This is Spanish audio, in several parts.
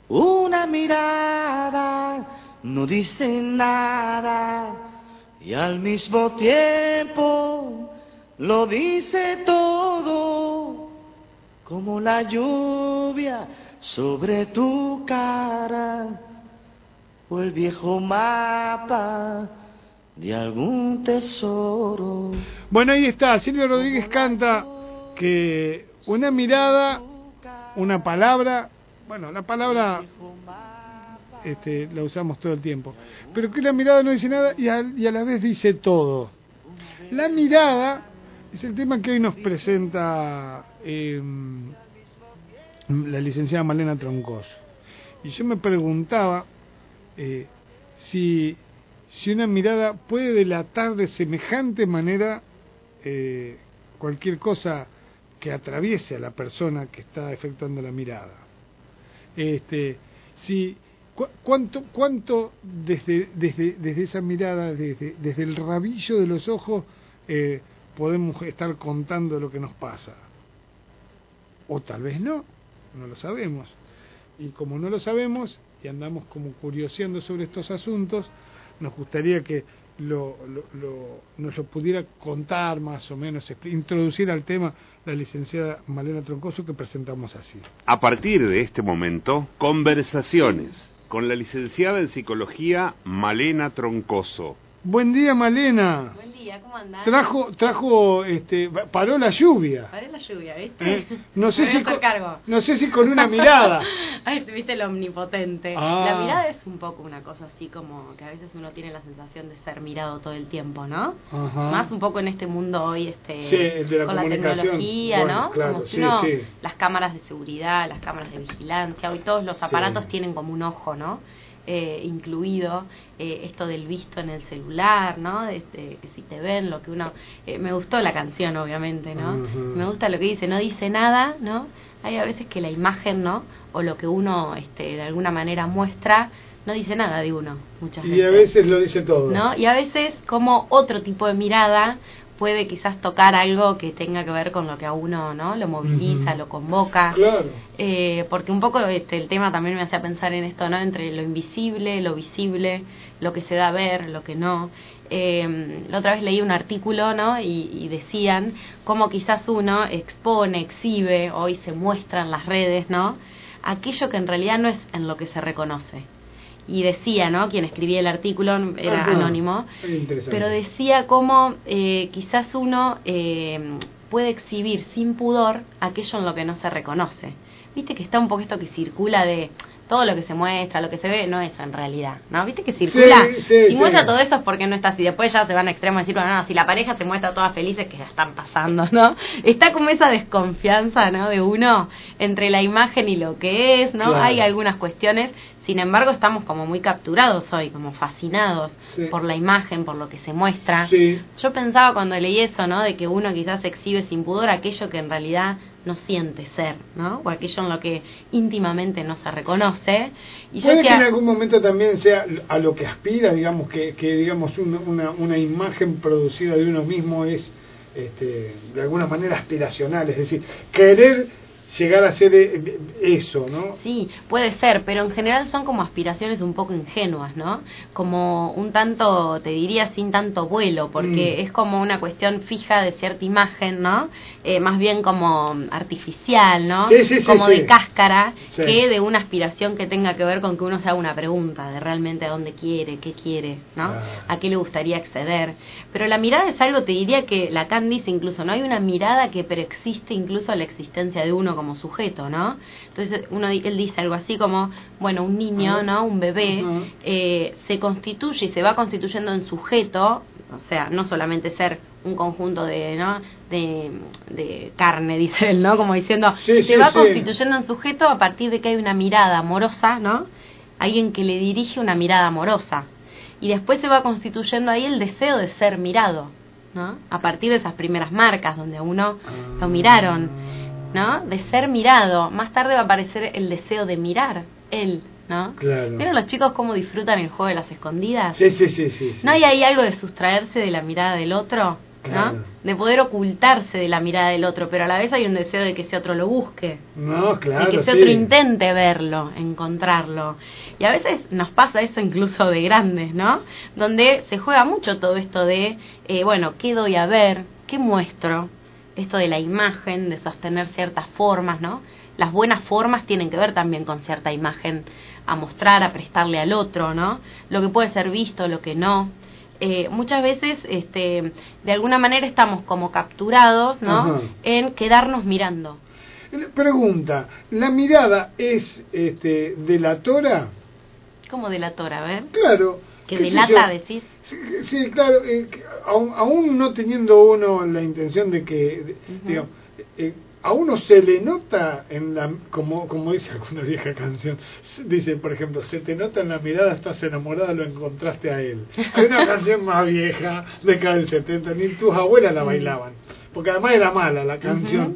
Una mirada no dice nada y al mismo tiempo lo dice todo, como la lluvia sobre tu cara o el viejo mapa de algún tesoro. Bueno, ahí está, Silvio Rodríguez canta que una mirada, una palabra, bueno, la palabra la usamos todo el tiempo, pero que la mirada no dice nada y a la vez dice todo. La mirada es el tema que hoy nos presenta la licenciada Malena Troncoso. Y yo me preguntaba si una mirada puede delatar de semejante manera cualquier cosa que atraviese a la persona que está efectuando la mirada. ¿Cuánto desde esa mirada, desde el rabillo de los ojos, podemos estar contando lo que nos pasa? O tal vez no lo sabemos. Y como no lo sabemos, y andamos como curioseando sobre estos asuntos, nos gustaría que nos lo pudiera contar más o menos, introducir al tema la licenciada Malena Troncoso, que presentamos así. A partir de este momento, conversaciones con la licenciada en psicología Malena Troncoso. Buen día, Malena. Buen día, ¿cómo andás? Paró la lluvia. Paró la lluvia, ¿viste? No sé si con una mirada. Ay, viste lo omnipotente. La mirada es un poco una cosa así como que a veces uno tiene la sensación de ser mirado todo el tiempo, ¿no? Ajá. Más un poco en este mundo hoy, sí, el de la con la tecnología, bueno, ¿no? Claro, como si sí. Las cámaras de seguridad, las cámaras de vigilancia, hoy todos los aparatos tienen como un ojo, ¿no? Incluido esto del visto en el celular, ¿no? Que si te ven, lo que uno... me gustó la canción, obviamente, ¿no? Uh-huh. Me gusta lo que dice, no dice nada, ¿no? Hay a veces que la imagen, ¿no? O lo que uno de alguna manera muestra, no dice nada de uno, muchas veces. Y a veces lo dice todo. ¿No? Y a veces como otro tipo de mirada puede quizás tocar algo que tenga que ver con lo que a uno, ¿no? Lo moviliza, lo convoca. Claro. Porque un poco el tema también me hacía pensar en esto, ¿no? Entre lo invisible, lo visible, lo que se da a ver, lo que no. La otra vez leí un artículo, ¿no? Y decían cómo quizás uno expone, exhibe, hoy se muestra en las redes, ¿no? Aquello que en realidad no es en lo que se reconoce. Y decía, ¿no? Quien escribía el artículo era anónimo, pero decía cómo quizás uno puede exhibir sin pudor aquello en lo que no se reconoce. Viste que está un poco esto que circula de todo lo que se muestra, lo que se ve, no es en realidad, ¿no? ¿Viste que circula? Si muestra todo esto es porque no está así. Después ya se van a extremo a decir, bueno, no, si la pareja se muestra todas felices, que la están pasando, ¿no? Está como esa desconfianza, ¿no? De uno entre la imagen y lo que es, ¿no? Claro. Hay algunas cuestiones, sin embargo, estamos como muy capturados hoy, como fascinados por la imagen, por lo que se muestra. Yo pensaba cuando leí eso, ¿no? De que uno quizás exhibe sin pudor aquello que en realidad no siente ser, ¿no? O aquello en lo que íntimamente no se reconoce. Y puede que en algún momento también sea a lo que aspira, digamos, que digamos una imagen producida de uno mismo es de alguna manera aspiracional, es decir, querer llegar a ser eso, ¿no? Sí, puede ser, pero en general son como aspiraciones un poco ingenuas, ¿no? Como un tanto, te diría, sin tanto vuelo, porque es como una cuestión fija de cierta imagen, ¿no? Más bien como artificial, ¿no? Como de cáscara, que de una aspiración que tenga que ver con que uno se haga una pregunta de realmente a dónde quiere, qué quiere, ¿no? A qué le gustaría acceder. Pero la mirada es algo, te diría que Lacan dice incluso, ¿no? Hay una mirada que preexiste incluso a la existencia de uno como sujeto, ¿no? Entonces él dice algo así como, bueno, un niño, ¿no? Un bebé se constituye y se va constituyendo en sujeto, o sea, no solamente ser un conjunto de, ¿no? de carne, dice él, ¿no? Como diciendo, se va constituyendo en sujeto a partir de que hay una mirada amorosa, ¿no? Alguien que le dirige una mirada amorosa. Y después se va constituyendo ahí el deseo de ser mirado, ¿no? A partir de esas primeras marcas donde a uno lo miraron, ¿no? De ser mirado. Más tarde va a aparecer el deseo de mirar él, ¿no? Claro. ¿Vieron los chicos cómo disfrutan el juego de las escondidas? Sí. ¿No hay ahí algo de sustraerse de la mirada del otro? Claro. ¿no? De poder ocultarse de la mirada del otro, pero a la vez hay un deseo de que ese otro lo busque. No, claro, de que ese sí. otro intente verlo, encontrarlo. Y a veces nos pasa eso incluso de grandes, ¿no? Donde se juega mucho todo esto de, bueno, ¿qué doy a ver? ¿Qué muestro? Esto de la imagen, de sostener ciertas formas, ¿no? Las buenas formas tienen que ver también con cierta imagen a mostrar, a prestarle al otro, ¿no? Lo que puede ser visto, lo que no. Muchas veces, de alguna manera estamos como capturados, ¿no? Ajá. En quedarnos mirando. Pregunta, ¿la mirada es delatora? ¿Cómo delatora? A ver. Claro. ¿Que qué sé delata, yo. decís? Sí, claro, aún no teniendo uno la intención de que, digamos, a uno se le nota en la, como dice alguna vieja canción, dice, por ejemplo, se te nota en la mirada, estás enamorada, lo encontraste a él. Hay una canción más vieja, de acá del 70, ni tus abuelas la bailaban, porque además era mala la canción.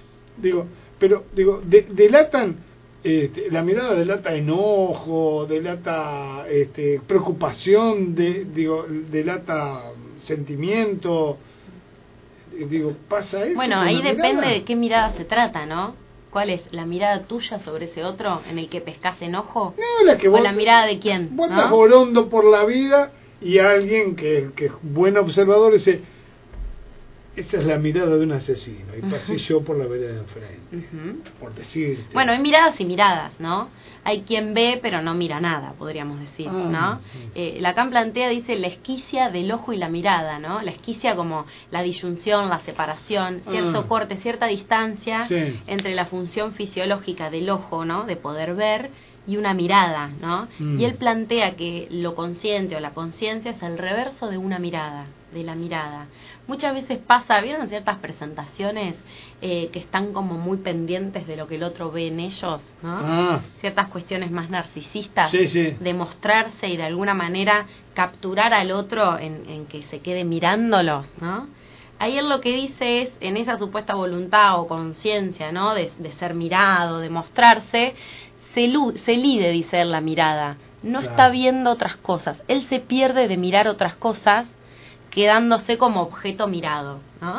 Delatan, la mirada delata enojo, delata preocupación, delata sentimiento. ¿Pasa eso? Bueno, con ahí la depende mirada? de qué mirada se trata, ¿no? ¿Cuál es? ¿La mirada tuya sobre ese otro en el que pescas enojo? No, la que ¿O vos, la mirada de quién? vos ¿no? estás volando por la vida y alguien que es buen observador dice, esa es la mirada de un asesino, y pasé yo por la vereda de enfrente, por decirte. Bueno, hay miradas y miradas, ¿no? Hay quien ve pero no mira nada, podríamos decir, ¿no? Lacan plantea, dice, la esquicia del ojo y la mirada, ¿no? La esquicia como la disyunción, la separación, cierto corte, cierta distancia entre la función fisiológica del ojo, ¿no? De poder ver, y una mirada, ¿no? Y él plantea que lo consciente o la conciencia es el reverso de una mirada, de la mirada. Muchas veces pasa, ¿vieron ciertas presentaciones que están como muy pendientes de lo que el otro ve en ellos, ¿no? Ciertas cuestiones más narcisistas, de mostrarse y de alguna manera capturar al otro en que se quede mirándolos, ¿no? Ahí él lo que dice es, en esa supuesta voluntad o conciencia, ¿no? De ser mirado, de mostrarse, se elide, dice él, la mirada. No está viendo otras cosas. Él se pierde de mirar otras cosas, quedándose como objeto mirado, ¿no?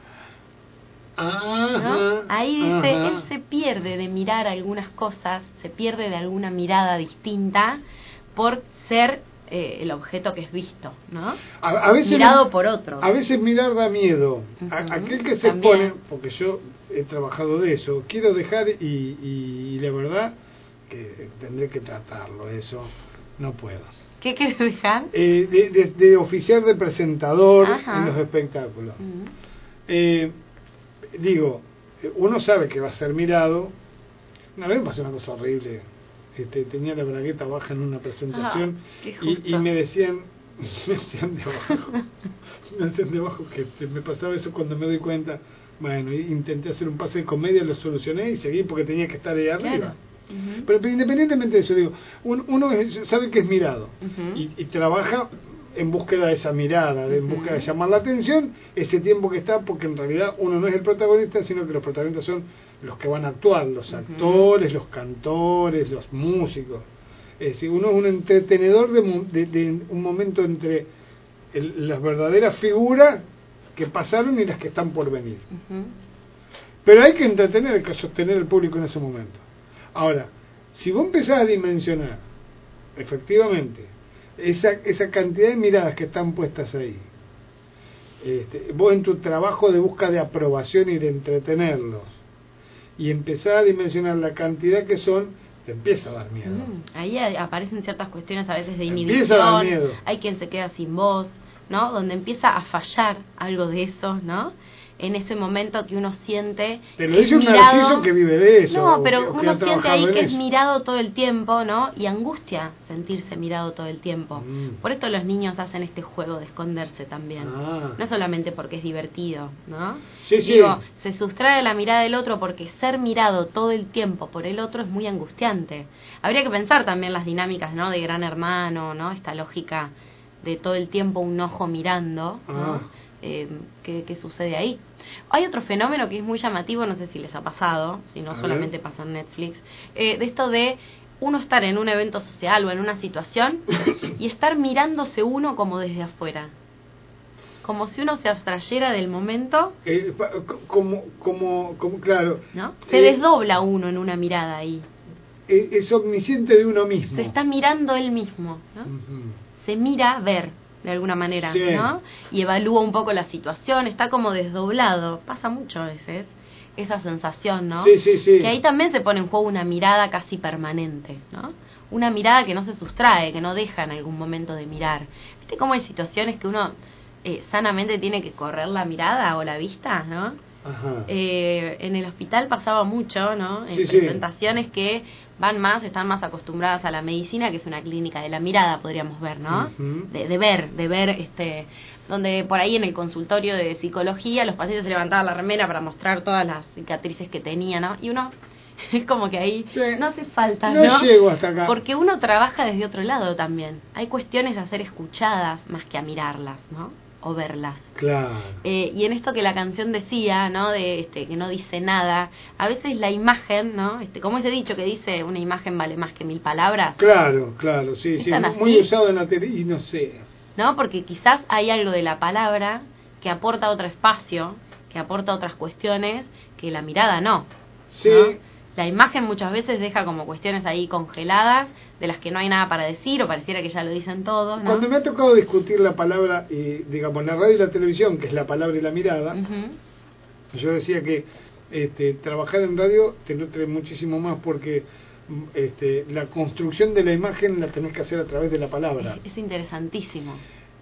¿No? Ahí dice, él se pierde de mirar algunas cosas, se pierde de alguna mirada distinta por ser el objeto que es visto, ¿no? A veces mirado por otro. A veces mirar da miedo. Aquel que se expone, porque yo he trabajado de eso, quiero dejar y la verdad que tendré que tratarlo, eso no puedo. ¿Qué querés dejar? De oficiar de presentador en los espectáculos. Digo, uno sabe que va a ser mirado. Una vez me pasó una cosa horrible. Tenía la bragueta baja en una presentación y me decían de abajo que me pasaba eso cuando me doy cuenta. Bueno, intenté hacer un pase de comedia, lo solucioné y seguí porque tenía que estar ahí arriba. Pero independientemente de eso, digo, uno sabe que es mirado y trabaja en búsqueda de esa mirada, en búsqueda de llamar la atención, ese tiempo que está, porque en realidad uno no es el protagonista, sino que los protagonistas son los que van a actuar, los actores, los cantores, los músicos. Es decir, uno es un entretenedor de un momento entre las verdaderas figuras que pasaron y las que están por venir. Pero hay que entretener, hay que sostener al público en ese momento. Ahora, si vos empezás a dimensionar, efectivamente, esa cantidad de miradas que están puestas ahí, vos en tu trabajo de búsqueda de aprobación y de entretenerlos, y empezás a dimensionar la cantidad que son, te empieza a dar miedo. Ahí aparecen ciertas cuestiones a veces de empieza a dar inhibición, miedo. Hay quien se queda sin voz, ¿no? Donde empieza a fallar algo de eso, ¿no? En ese momento que uno siente... Te lo dice un narciso que vive de eso. No, pero que uno siente ahí que es eso. mirado todo el tiempo, ¿no? Y angustia sentirse mirado todo el tiempo. Por esto los niños hacen este juego de esconderse también. No solamente porque es divertido, ¿no? Digo, se sustrae de la mirada del otro porque ser mirado todo el tiempo por el otro es muy angustiante. Habría que pensar también las dinámicas, ¿no? De Gran Hermano, ¿no? Esta lógica de todo el tiempo un ojo mirando, ¿no? ¿Qué sucede ahí? Hay otro fenómeno que es muy llamativo, no sé si les ha pasado, si no solamente pasa en Netflix, de esto de uno estar en un evento social o en una situación y estar mirándose uno como desde afuera. como si uno se abstrayera del momento. Claro. ¿No? Se desdobla uno en una mirada ahí. Es omnisciente de uno mismo. Se está mirando él mismo, ¿no? Se mira ver, de alguna manera, sí. ¿no? Y evalúa un poco la situación, está como desdoblado. Pasa mucho a veces esa sensación, ¿no? Sí. Que ahí también se pone en juego una mirada casi permanente, ¿no? Una mirada que no se sustrae, que no deja en algún momento de mirar. ¿Viste cómo hay situaciones que uno sanamente tiene que correr la mirada o la vista, ¿no? Ajá. En el hospital pasaba mucho, ¿no? En Sí, presentaciones que están más acostumbradas a la medicina, que es una clínica de la mirada, podríamos ver, ¿no? De ver, donde por ahí en el consultorio de psicología los pacientes se levantaban la remera para mostrar todas las cicatrices que tenían, ¿no? Y uno es como que ahí no hace falta, ¿no? No llego hasta acá. Porque uno trabaja desde otro lado también. Hay cuestiones a ser escuchadas más que a mirarlas, ¿no? O verlas. Claro. Y en esto que la canción decía, ¿no? De que no dice nada, a veces la imagen, ¿no? Como ese dicho que dice, una imagen vale más que 1000 palabras. Claro, sí, muy usado en la tele y no sé. ¿No? Porque quizás hay algo de la palabra que aporta otro espacio, que aporta otras cuestiones que la mirada no. Sí. ¿No? La imagen muchas veces deja como cuestiones ahí congeladas, de las que no hay nada para decir, o pareciera que ya lo dicen todos, ¿no? Cuando me ha tocado discutir la palabra, digamos, la radio y la televisión, que es la palabra y la mirada, yo decía que trabajar en radio te nutre muchísimo más porque la construcción de la imagen la tenés que hacer a través de la palabra. Es interesantísimo.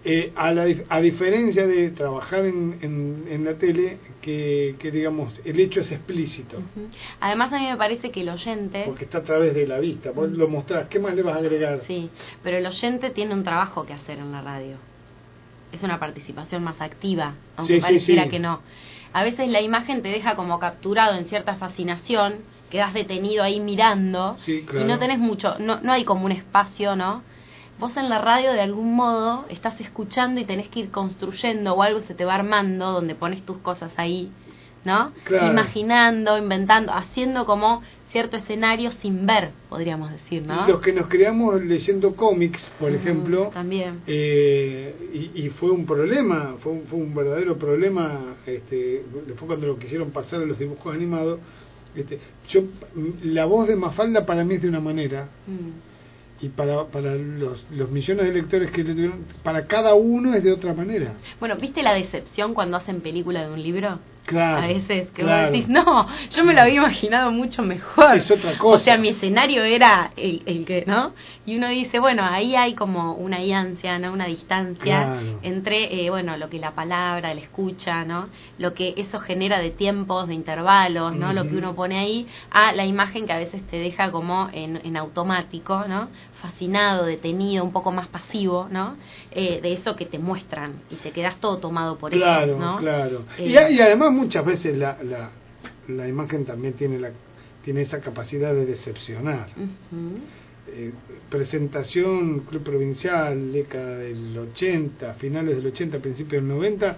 A diferencia de trabajar en la tele, que digamos, el hecho es explícito. Además a mí me parece que el oyente... Porque está a través de la vista, vos lo mostrás, ¿qué más le vas a agregar? Sí, pero el oyente tiene un trabajo que hacer en la radio. Es una participación más activa, aunque pareciera que no. A veces la imagen te deja como capturado en cierta fascinación, quedas detenido ahí mirando, claro. Y no tenés mucho, no hay como un espacio, ¿no? Vos en la radio de algún modo estás escuchando y tenés que ir construyendo o algo se te va armando donde pones tus cosas ahí, ¿no? Claro. Imaginando, inventando, haciendo como cierto escenario sin ver, podríamos decir, ¿no? Los que nos creamos leyendo cómics, por ejemplo, también. Y fue un problema, fue un verdadero problema, después cuando lo quisieron pasar a los dibujos animados, la voz de Mafalda para mí es de una manera. Y para los millones de lectores que le tuvieron, para cada uno es de otra manera. Bueno, ¿viste la decepción cuando hacen película de un libro? Claro. A veces que claro. vos decís, no, yo me lo había imaginado mucho mejor. Es otra cosa. O sea, mi escenario era el que, ¿no? Y uno dice, bueno, ahí hay como una distancia, ¿no? Una distancia claro. entre, lo que la palabra, la escucha, ¿no? Lo que eso genera de tiempos, de intervalos, ¿no? Lo que uno pone ahí, a la imagen que a veces te deja como en automático, ¿no? Fascinado, detenido, un poco más pasivo, ¿no? De eso que te muestran y te quedas todo tomado por claro, eso, ¿no? Claro, y además muchas veces la imagen también tiene esa capacidad de decepcionar. Presentación, Club Provincial, década del 80, finales del 80, principios del 90,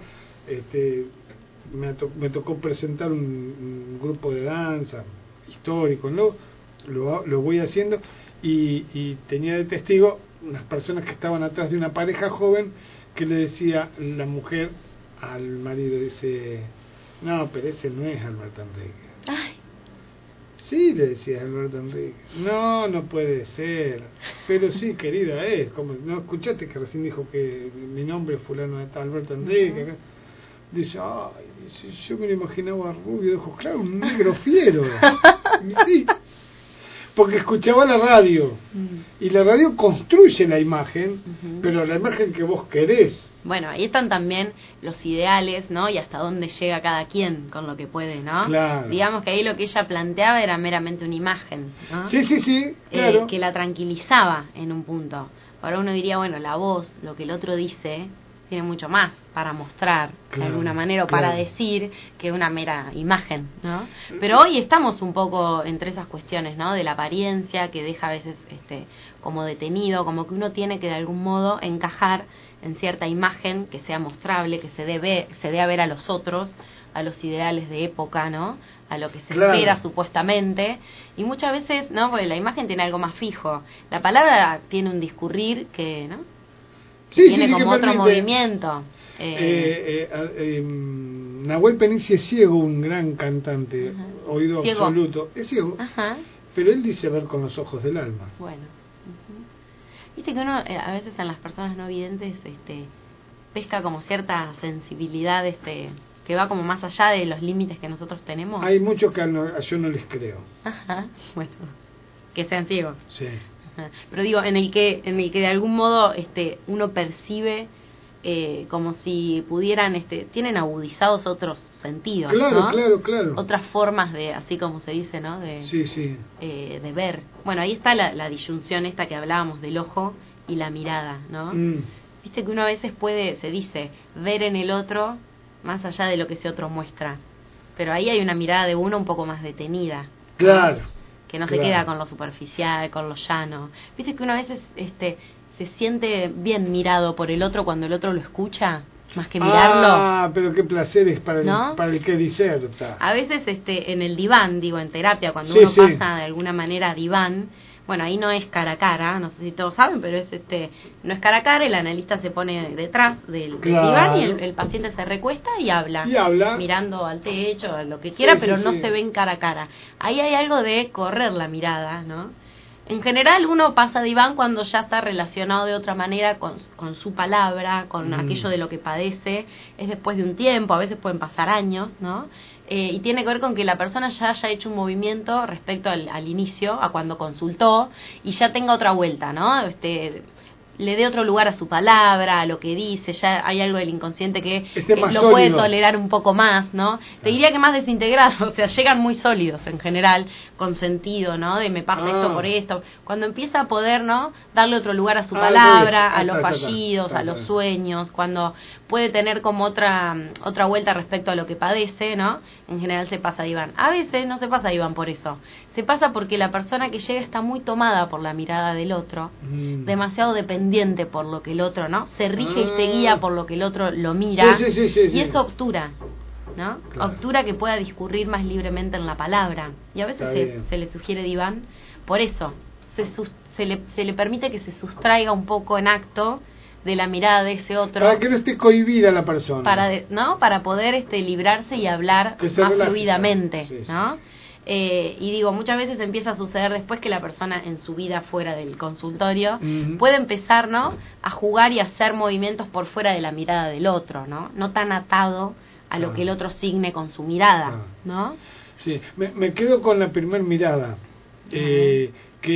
me tocó presentar un grupo de danza histórico, ¿no? Lo voy haciendo y tenía de testigo unas personas que estaban atrás de una pareja joven que le decía la mujer al marido, dice, no, pero ese no es Alberto Enrique. Ay. Sí, le decía Alberto Enrique. No, no puede ser. Pero sí, querida, como no escuchaste que recién dijo que mi nombre es fulano de tal, Alberto Enrique. Dice, ay, yo me lo imaginaba rubio de ojos claros, un negro fiero. Sí. Porque escuchaba la radio y la radio construye la imagen, pero la imagen que vos querés. Bueno, ahí están también los ideales, ¿no? Y hasta dónde llega cada quien con lo que puede, ¿no? Claro. Digamos que ahí lo que ella planteaba era meramente una imagen, ¿no? Sí, claro. Que la tranquilizaba en un punto. Ahora uno diría, bueno, la voz, lo que el otro dice, tiene mucho más para mostrar, de alguna manera, o para decir que una mera imagen, ¿no? Pero hoy estamos un poco entre esas cuestiones, ¿no? De la apariencia, que deja a veces como detenido, como que uno tiene que de algún modo encajar en cierta imagen que sea mostrable, que se dé a ver a los otros, a los ideales de época, ¿no? A lo que se espera supuestamente, y muchas veces, ¿no? Porque la imagen tiene algo más fijo, la palabra tiene un discurrir que, ¿no? que Sí, tiene sí, como que otro permite. movimiento. Nahuel Penici es ciego, un gran cantante, Ajá. oído Ciego. absoluto. Es ciego, Ajá. pero él dice ver con los ojos del alma. Bueno. Ujú. Viste que uno a veces en las personas no videntes pesca como cierta sensibilidad que va como más allá de los límites que nosotros tenemos. Hay muchos que yo no les creo. Ajá. Bueno, que sean ciegos. Sí. Ajá. Pero digo, en el que de algún modo uno percibe como si pudieran, tienen agudizados otros sentidos, Claro, ¿no? claro. Otras formas de, así como se dice, ¿no? Sí, sí. De ver. Bueno, ahí está la disyunción esta que hablábamos del ojo y la mirada, ¿no? Viste que uno a veces se dice, ver en el otro más allá de lo que ese otro muestra. Pero ahí hay una mirada de uno un poco más detenida. Claro. ¿No? Que no se queda con lo superficial, con lo llano. Viste que uno a veces se siente bien mirado por el otro cuando el otro lo escucha, más que mirarlo. Ah, pero qué placer es para, ¿No? para el que diserta. A veces en el diván, digo, en terapia, cuando Sí, uno sí. pasa de alguna manera a diván, bueno, ahí no es cara a cara, no sé si todos saben, pero es no es cara a cara, el analista se pone detrás del Claro. diván y el paciente se recuesta y habla, mirando al techo, a lo que quiera, pero no se ven cara a cara. Ahí hay algo de correr la mirada, ¿no? En general uno pasa diván cuando ya está relacionado de otra manera con su palabra, con aquello de lo que padece, es después de un tiempo, a veces pueden pasar años, ¿no? Y tiene que ver con que la persona ya haya hecho un movimiento respecto al inicio, a cuando consultó, y ya tenga otra vuelta, ¿no? Le dé otro lugar a su palabra, a lo que dice, ya hay algo del inconsciente que lo puede tolerar un poco más, ¿no? Te diría que más desintegrado, o sea, llegan muy sólidos en general, con sentido, ¿no? De me pasa esto por esto. Cuando empieza a poder, ¿no? Darle otro lugar a su palabra, a los fallidos, a los sueños, cuando puede tener como otra vuelta respecto a lo que padece, ¿no? En general se pasa diván. A veces no se pasa diván por eso. Se pasa porque la persona que llega está muy tomada por la mirada del otro, demasiado dependiente por lo que el otro, ¿no? Se rige y se guía por lo que el otro lo mira, y eso obtura, ¿no? Claro. Obtura que pueda discurrir más libremente en la palabra. Y a veces se le sugiere diván, por eso se le permite que se sustraiga un poco en acto de la mirada de ese otro. Para que no esté cohibida la persona. Para poder librarse y hablar más fluidamente, ¿no? Y digo, muchas veces empieza a suceder después que la persona en su vida fuera del consultorio puede empezar, ¿no? A jugar y a hacer movimientos por fuera de la mirada del otro, ¿no? No tan atado a lo que el otro signe con su mirada, ¿no? Sí, me quedo con la primer mirada. Que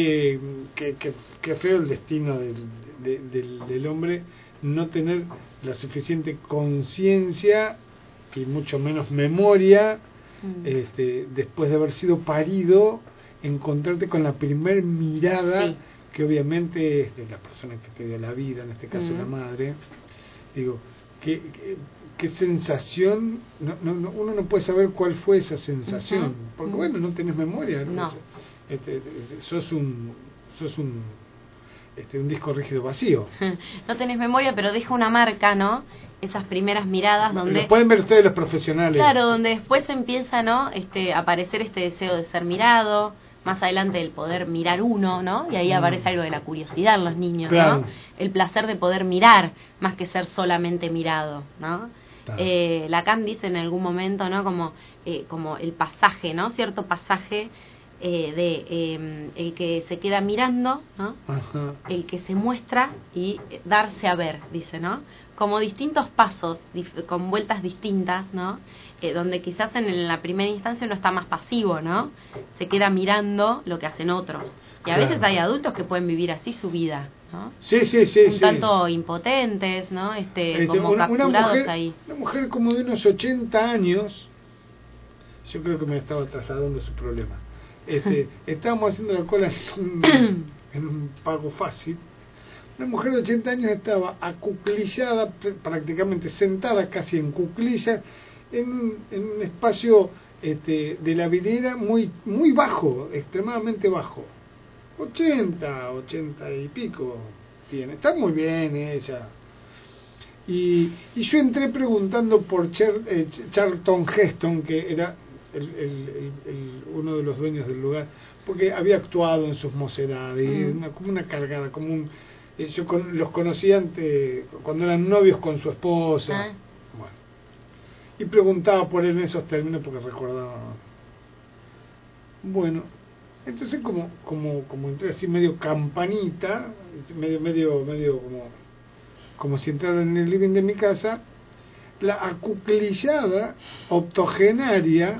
feo el destino del hombre no tener la suficiente conciencia y mucho menos memoria después de haber sido parido, encontrarte con la primer mirada que obviamente es de la persona que te dio la vida, en este caso la madre. Digo, qué sensación, uno no puede saber cuál fue esa sensación, porque bueno, no tenés memoria, ¿no? Sos un disco rígido vacío. No tenés memoria, pero deja una marca, ¿no? Esas primeras miradas donde... Lo pueden ver ustedes los profesionales. Claro, donde después empieza, ¿no? A aparecer este deseo de ser mirado, más adelante el poder mirar uno, ¿no? Y ahí aparece algo de la curiosidad en los niños, claro. ¿No? El placer de poder mirar, más que ser solamente mirado, ¿no? Claro. Lacan dice en algún momento, ¿no? Como el pasaje, ¿no? Cierto pasaje el que se queda mirando, ¿no? Ajá. El que se muestra y darse a ver, dice, ¿no? Como distintos pasos, con vueltas distintas, ¿no? Donde quizás en la primera instancia uno está más pasivo, ¿no? Se queda mirando lo que hacen otros. Y a veces hay adultos que pueden vivir así su vida, ¿no? Sí. Un tanto impotentes, ¿no? Como capturados ahí. Una mujer como de unos 80 años, yo creo que me estaba trasladando su problema. Estábamos haciendo la cola en un pago fácil. Una mujer de 80 años estaba acuclillada, prácticamente sentada casi en cuclillas, en un espacio de la vidriera muy bajo, extremadamente bajo. 80 y pico tiene. Está muy bien ella. Y yo entré preguntando por Charlton Heston, que era uno de los dueños del lugar, porque había actuado en sus mocedades, como una cargada, como los conocí cuando eran novios con su esposa. Bueno, y preguntaba por él en esos términos porque recordaba. Bueno, entonces como entré así medio campanita, medio como si entrara en el living de mi casa, la acuclillada octogenaria,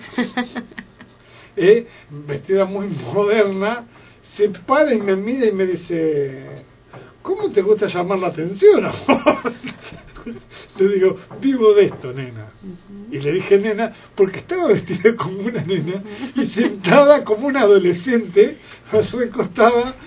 vestida muy moderna, se para y me mira y me dice: ¿cómo te gusta llamar la atención, amor? Le digo: vivo de esto, nena. Y le dije nena porque estaba vestida como una nena y sentada como una adolescente, recostada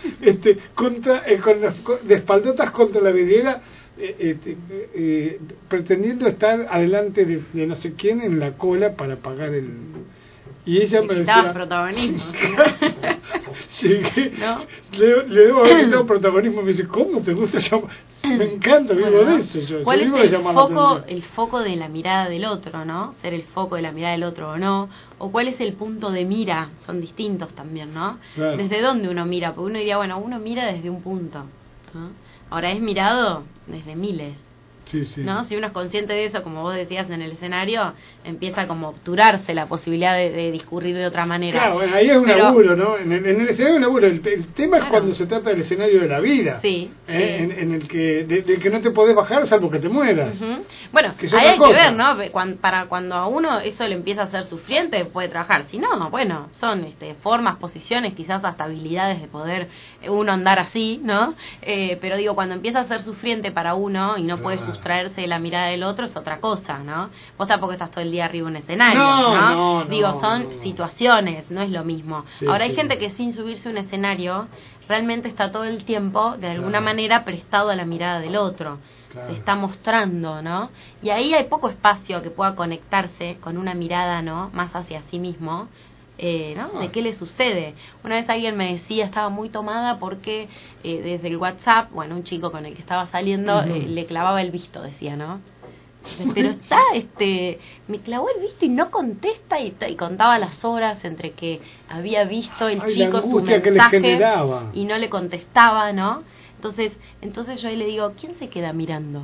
de espaldotas contra la vidriera, pretendiendo estar adelante de no sé quién en la cola para pagar el... Y ella me decía... protagonismo. Sí, ¿no? Le debo haber quitado protagonismo. Me dice: ¿cómo te gusta llamar? Me encanta, vivo de eso. ¿Cuál es el foco de la mirada del otro, no? Ser el foco de la mirada del otro o no. O cuál es el punto de mira. Son distintos también, ¿no? Claro. ¿Desde dónde uno mira? Porque uno diría, bueno, uno mira desde un punto, ¿no? Ahora es mirado desde miles. Sí, sí. ¿No? Si uno es consciente de eso, como vos decías en el escenario, empieza como a obturarse la posibilidad de discurrir de otra manera. Claro, bueno, ahí es un laburo, ¿no? En el escenario es un laburo. El tema es cuando se trata del escenario de la vida. Sí. En el que del que no te podés bajar salvo que te mueras. Bueno, ahí hay que ver, ¿no? Cuando a uno eso le empieza a hacer sufriente, puede trabajar. Si no, bueno, son formas, posiciones, quizás hasta habilidades de poder uno andar así, ¿no? Pero digo, cuando empieza a ser sufriente para uno y no puede sustraerse de la mirada del otro, es otra cosa, ¿no? Vos tampoco estás todo el día arriba en un escenario, ¿no? Digo, son situaciones, no es lo mismo. Sí, ahora hay gente que sin subirse a un escenario realmente está todo el tiempo de alguna manera prestado a la mirada del otro. Se está mostrando, ¿no? Y ahí hay poco espacio que pueda conectarse con una mirada, ¿no? Más hacia sí mismo. ¿No? ¿De qué le sucede? Una vez alguien me decía, estaba muy tomada porque desde el WhatsApp, bueno, un chico con el que estaba saliendo le clavaba el visto, decía, ¿no? Pero está, me clavó el visto y no contesta, y contaba las horas entre que había visto el chico su mensaje y no le contestaba, ¿no? Entonces yo ahí le digo, ¿quién se queda mirando?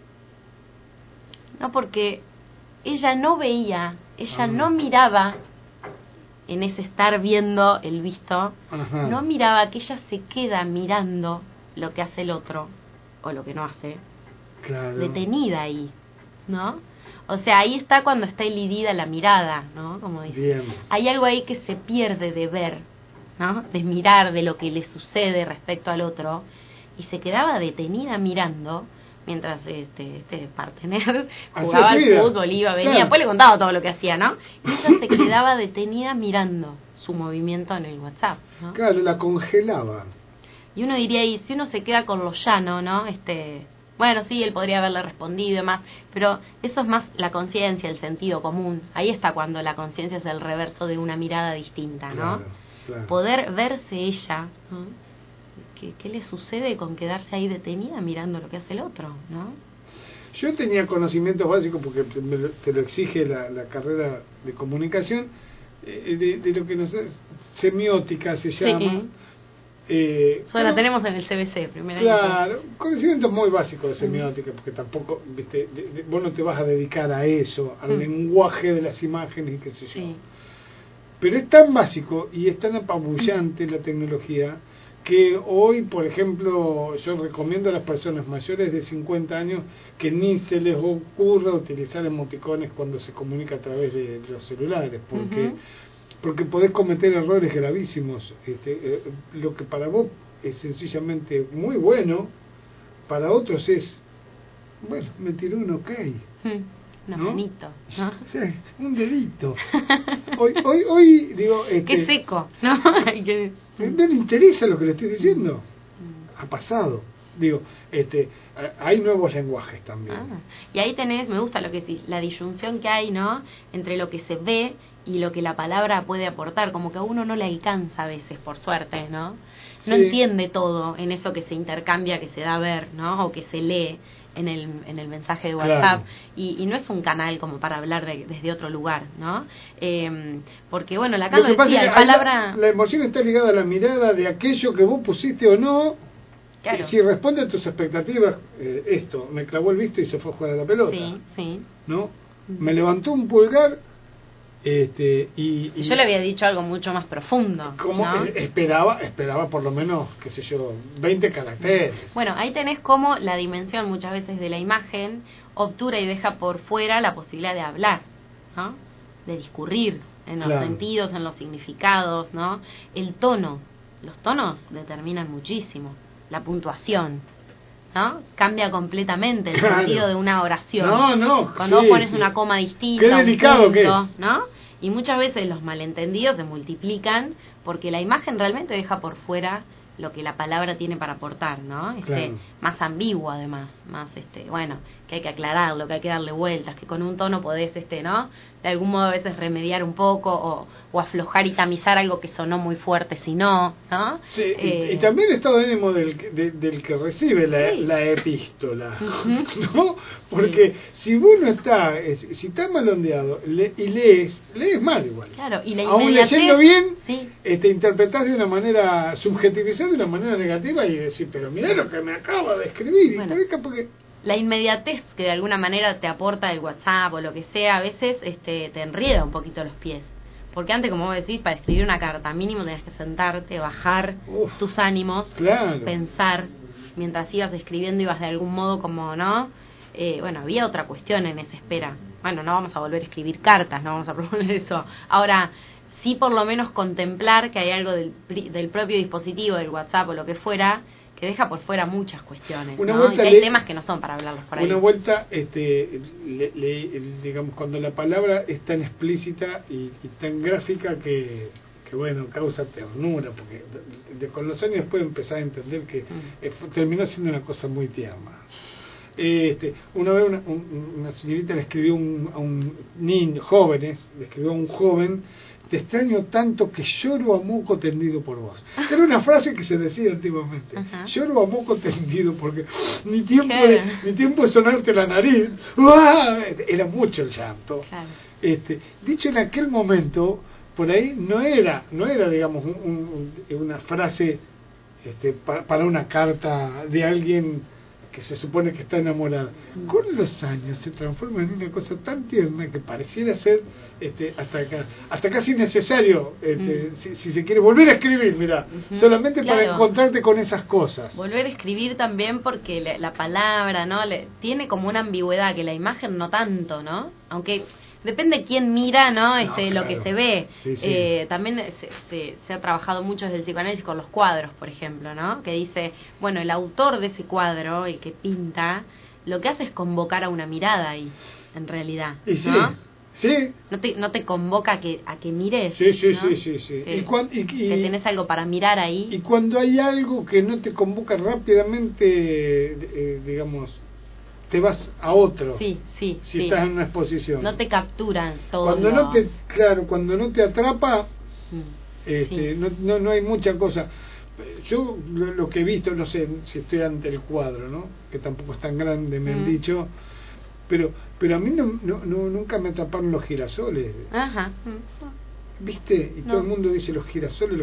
No, porque ella no veía, no miraba en ese estar viendo el visto, no miraba que ella se queda mirando lo que hace el otro o lo que no hace, detenida ahí, ¿no? O sea, ahí está cuando está elidida la mirada, ¿no? Como dice. Bien. Hay algo ahí que se pierde de ver, ¿no? De mirar de lo que le sucede respecto al otro, y se quedaba detenida mirando mientras partener jugaba al fútbol, iba, venía, después le contaba todo lo que hacía, ¿no? Y ella se quedaba detenida mirando su movimiento en el WhatsApp, ¿no? Claro, la congelaba. Y uno diría, y si uno se queda con lo llano, ¿no? Bueno, sí, él podría haberle respondido y demás, pero eso es más la conciencia, el sentido común. Ahí está cuando la conciencia es el reverso de una mirada distinta, ¿no? Claro. Poder verse ella, ¿no? ¿Qué le sucede con quedarse ahí detenida mirando lo que hace el otro, ¿no? Yo tenía conocimientos básicos, porque te lo exige la carrera de comunicación, de lo que semiótica se llama. Solo la tenemos en el CBC, primera. Claro, conocimientos muy básicos de semiótica, porque tampoco, viste, vos no te vas a dedicar a eso, al lenguaje de las imágenes y qué sé yo. Sí. Pero es tan básico y es tan apabullante la tecnología que hoy, por ejemplo, yo recomiendo a las personas mayores de 50 años que ni se les ocurra utilizar emoticones cuando se comunica a través de los celulares, porque podés cometer errores gravísimos. Lo que para vos es sencillamente muy bueno, para otros es, bueno, me tiró un ok. Un manito, ¿no? Sí, un dedito. Hoy digo... Qué seco, ¿no? No le interesa lo que le estoy diciendo. Ha pasado. Digo, hay nuevos lenguajes también. Y ahí tenés, me gusta lo que decís, la disyunción que hay, ¿no? Entre lo que se ve y lo que la palabra puede aportar. Como que a uno no le alcanza a veces, por suerte, ¿no? No entiende todo en eso que se intercambia, que se da a ver, ¿no? O que se lee en el mensaje de WhatsApp, y no es un canal como para hablar desde otro lugar, ¿no? Porque, bueno, la Carlos decía, la palabra... La emoción está ligada a la mirada de aquello que vos pusiste o no Claro. Si responde a tus expectativas, esto, me clavó el visto y se fue a jugar a la pelota. Sí, sí. ¿No? Me levantó un pulgar, y yo le había dicho algo mucho más profundo. Como ¿no? esperaba por lo menos, qué sé yo, 20 caracteres. Bueno, ahí tenés como la dimensión muchas veces de la imagen obtura y deja por fuera la posibilidad de hablar, ¿no? De discurrir en los sentidos, en los significados, ¿no? El tono, los tonos determinan muchísimo, la puntuación, ¿no? Cambia completamente el sentido de una oración. Cuando vos pones una coma distinta, qué delicado que es, ¿no? Y muchas veces los malentendidos se multiplican porque la imagen realmente deja por fuera lo que la palabra tiene para aportar, ¿no? Más ambiguo además, más bueno, que hay que aclararlo, que hay que darle vueltas, que con un tono podés ¿no? De algún modo a veces remediar un poco o aflojar y tamizar algo que sonó muy fuerte si no, ¿no? Sí, y también el estado de ánimo del que recibe la epístola, ¿no? Porque si vos no estás, si estás malondeado y lees mal igual. Claro, y la aún leyendo bien, sí. Interpretás de una manera, subjetivizás de una manera negativa y decís, pero mirá lo que me acaba de escribir. Bueno, porque la inmediatez que de alguna manera te aporta el WhatsApp o lo que sea, a veces te enrieda un poquito los pies. Porque antes, como vos decís, para escribir una carta mínimo tenías que sentarte, bajar tus ánimos, pensar, mientras ibas escribiendo ibas de algún modo como, ¿no? Bueno, había otra cuestión en esa espera. Bueno, no vamos a volver a escribir cartas, no vamos a proponer eso. Ahora, sí por lo menos contemplar que hay algo del propio dispositivo, del WhatsApp o lo que fuera, que deja por fuera muchas cuestiones, ¿no? Y que hay temas que no son para hablarlos por ahí. Una vuelta, digamos, cuando la palabra es tan explícita y tan gráfica que bueno, causa ternura, porque con los años después empezar a entender que terminó siendo una cosa muy tierna. Una vez una señorita le escribió a un niño, jóvenes, le escribió a un joven: te extraño tanto que lloro a moco tendido por vos. Era una frase que se decía antiguamente. Lloro a moco tendido porque ni tiempo de sonarte la nariz. ¡Uah! Era mucho el llanto. Claro. Dicho en aquel momento, por ahí no era digamos, una frase para una carta de alguien que se supone que está enamorada. Con los años se transforma en una cosa tan tierna que pareciera ser hasta casi necesario, si se quiere volver a escribir, mira, solamente para encontrarte con esas cosas. Volver a escribir también porque la palabra, ¿no? Tiene como una ambigüedad que la imagen no tanto, ¿no? Aunque depende quién mira, ¿no? Lo que se ve. Sí. También se ha trabajado mucho desde el psicoanálisis con los cuadros, por ejemplo, ¿no? Que dice, bueno, el autor de ese cuadro, el que pinta, lo que hace es convocar a una mirada ahí, en realidad, y sí, ¿no? Sí. No te convoca a que mires. Sí, ¿no? sí. Que tenés algo para mirar ahí. Y cuando hay algo que no te convoca rápidamente, digamos, te vas a otro. Sí. Si estás en una exposición. No te capturan todo. Cuando no te atrapa, no hay mucha cosa. Yo lo que he visto, no sé si estoy ante el cuadro, ¿no? Que tampoco es tan grande, me han dicho, pero a mí nunca me atraparon los girasoles. Ajá. ¿Viste? Y todo el mundo dice los girasoles.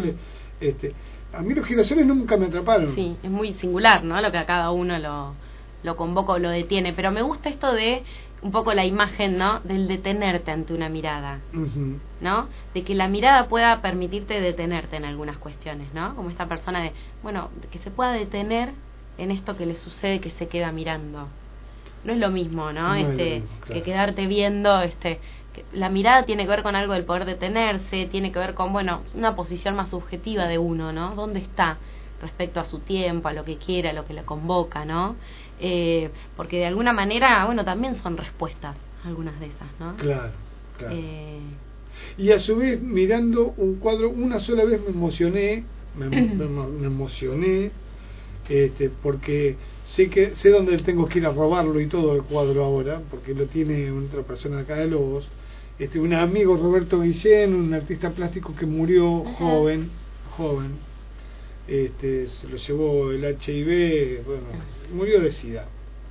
A mí los girasoles nunca me atraparon. Sí, es muy singular, ¿no? Lo que a cada uno lo convoca o lo detiene, pero me gusta esto de un poco la imagen, ¿no? Del detenerte ante una mirada, ¿no? De que la mirada pueda permitirte detenerte en algunas cuestiones, ¿no? Como esta persona que se pueda detener en esto que le sucede, que se queda mirando. No es lo mismo, ¿no? Que quedarte viendo, que la mirada tiene que ver con algo del poder detenerse, tiene que ver con, una posición más subjetiva de uno, ¿no? ¿Dónde está respecto a su tiempo, a lo que quiere, a lo que le convoca, ¿no? Porque de alguna manera, también son respuestas algunas de esas, ¿no? Claro. Y a su vez, mirando un cuadro, una sola vez me emocioné, porque sé dónde tengo que ir a robarlo y todo el cuadro ahora, porque lo tiene otra persona acá de Lobos, un amigo, Roberto Guillén, un artista plástico que murió joven, se lo llevó el HIV, murió de SIDA.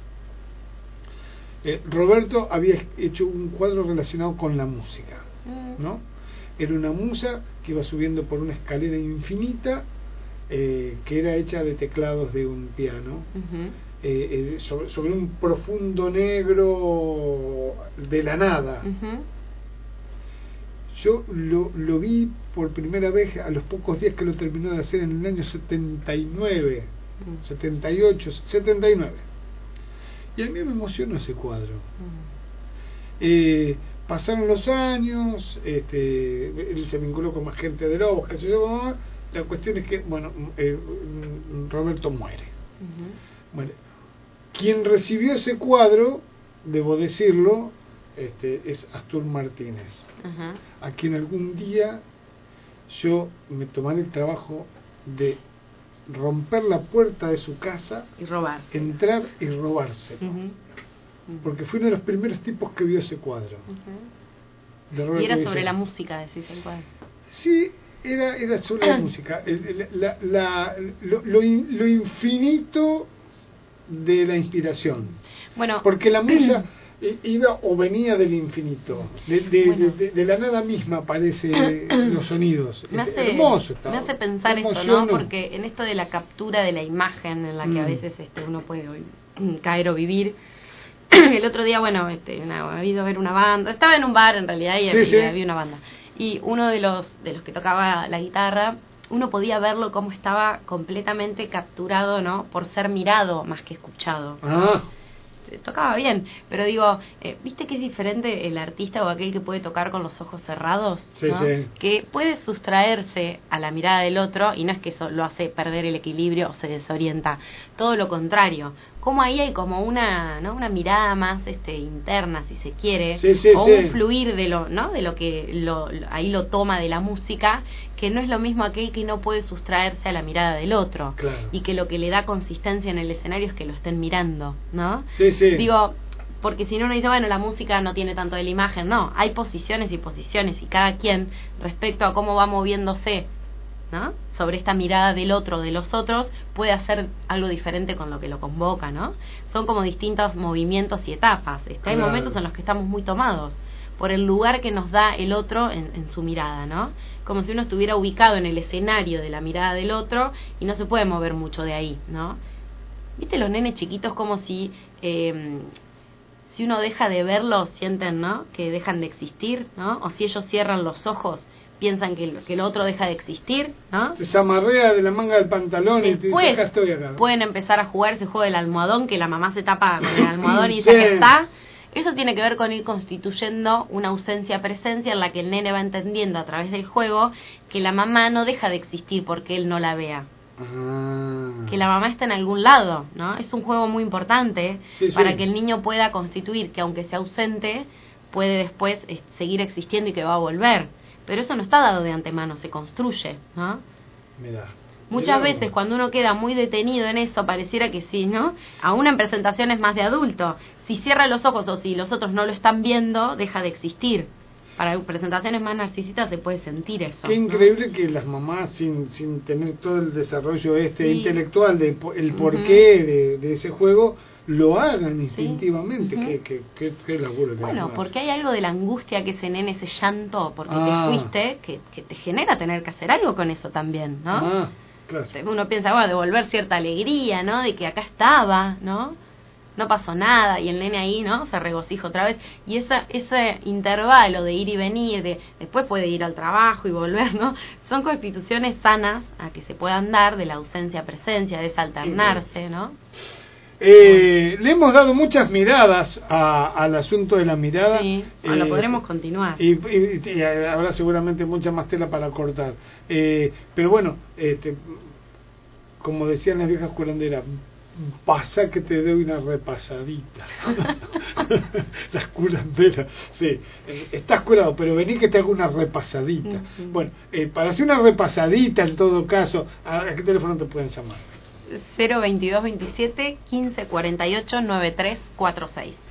Roberto había hecho un cuadro relacionado con la música, ¿no? Era una musa que iba subiendo por una escalera infinita que era hecha de teclados de un piano, sobre un profundo negro de la nada. Yo lo vi por primera vez a los pocos días que lo terminó de hacer, en el año 79, 78, 79. Y a mí me emocionó ese cuadro. Pasaron los años, él se vinculó con más gente de Lobos, qué sé yo. La cuestión es que, bueno, Roberto muere. Bueno, quien recibió ese cuadro, debo decirlo, es Astur Martínez, a quien algún día yo me tomaré el trabajo de romper la puerta de su casa y robar, entrar y robárselo, porque fue uno de los primeros tipos que vio ese cuadro. Y era sobre la música, decís el cuadro. Sí, era sobre la música, lo infinito de la inspiración. Bueno, porque la musa iba o venía del infinito, de la nada misma aparece los sonidos. Hermoso estaba. Me hace pensar esto, ¿no? Porque en esto de la captura de la imagen, en la que a veces uno puede caer o vivir. El otro día, bueno, había ido a ver una banda, estaba en un bar en realidad y había una banda. Y uno de los que tocaba la guitarra, uno podía verlo como estaba completamente capturado, ¿no? Por ser mirado más que escuchado. Tocaba bien, pero digo, ¿viste que es diferente el artista o aquel que puede tocar con los ojos cerrados? ¿No? Que puede sustraerse a la mirada del otro, y no es que eso lo hace perder el equilibrio o se desorienta, todo lo contrario. Como ahí hay como una mirada más interna, si se quiere, un fluir de lo, ¿no? De lo que ahí lo toma de la música, que no es lo mismo aquel que no puede sustraerse a la mirada del otro, y que lo que le da consistencia en el escenario es que lo estén mirando, ¿no? Digo, porque si no uno dice, bueno, la música no tiene tanto de la imagen. No, hay posiciones y posiciones, y cada quien, respecto a cómo va moviéndose, ¿no? Sobre esta mirada del otro, de los otros, puede hacer algo diferente con lo que lo convoca, ¿no? Son como distintos movimientos y etapas. Hay momentos en los que estamos muy tomados por el lugar que nos da el otro en su mirada, ¿no? Como si uno estuviera ubicado en el escenario de la mirada del otro y no se puede mover mucho de ahí, ¿no? ¿Viste los nenes chiquitos como si uno deja de verlos, sienten, ¿no? Que dejan de existir, ¿no? O si ellos cierran los ojos, piensan que el otro deja de existir, ¿no? Te zamarrea de la manga del pantalón. Después, y te dice, acá estoy acá. Pueden empezar a jugar ese juego del almohadón, que la mamá se tapa con el almohadón y dice que está. Eso tiene que ver con ir constituyendo una ausencia-presencia en la que el nene va entendiendo a través del juego que la mamá no deja de existir porque él no la vea. Que la mamá está en algún lado, ¿no? Es un juego muy importante para que el niño pueda constituir que aunque sea ausente, puede después seguir existiendo y que va a volver. Pero eso no está dado de antemano, se construye, ¿no? Muchas veces cuando uno queda muy detenido en eso, pareciera que sí, ¿no? Aún en presentaciones más de adulto, si cierra los ojos o si los otros no lo están viendo, deja de existir. Para presentaciones más narcisistas se puede sentir eso. Qué increíble que las mamás, sin tener todo el desarrollo intelectual de el porqué de ese juego, lo hagan instintivamente. Qué laburo. Bueno, porque hay algo de la angustia que ese nene, ese llanto, porque te fuiste, que te genera tener que hacer algo con eso también, ¿no? Claro. Uno piensa, bueno, devolver cierta alegría, ¿no? De que acá estaba, ¿no? No pasó nada, y el nene ahí, ¿no? Se regocija otra vez. Y ese intervalo de ir y venir, después puede ir al trabajo y volver, ¿no? Son constituciones sanas a que se puedan dar de la ausencia-presencia, de esa alternarse, ¿no? Le hemos dado muchas miradas al asunto de la mirada. Sí, lo podremos continuar. Y habrá seguramente mucha más tela para cortar. Pero bueno, como decían las viejas curanderas, pasa que te doy una repasadita. Las curanderas, sí. Estás curado, pero vení que te hago una repasadita. Bueno, para hacer una repasadita en todo caso, ¿a qué teléfono te pueden llamar? 02227 1548 9346.